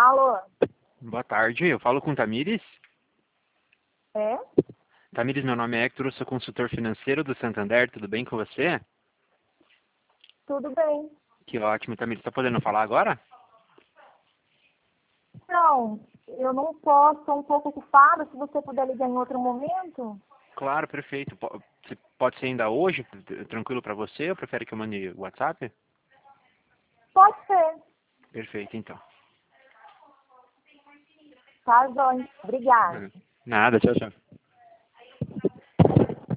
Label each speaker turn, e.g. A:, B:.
A: Alô?
B: Boa tarde, eu falo com Tamires.
A: É?
B: Tamires, meu nome é Hector, eu sou consultor financeiro do Santander, tudo bem com você?
A: Tudo bem.
B: Que ótimo, Tamires, está podendo falar agora?
A: Não, eu não posso, estou um pouco ocupada. Se você puder ligar em outro momento.
B: Claro, perfeito. Pode ser ainda hoje, tranquilo para você, ou prefere que eu mande o WhatsApp?
A: Pode ser.
B: Perfeito, então.
A: Tá, João. Obrigada.
B: Nada, tchau, tchau.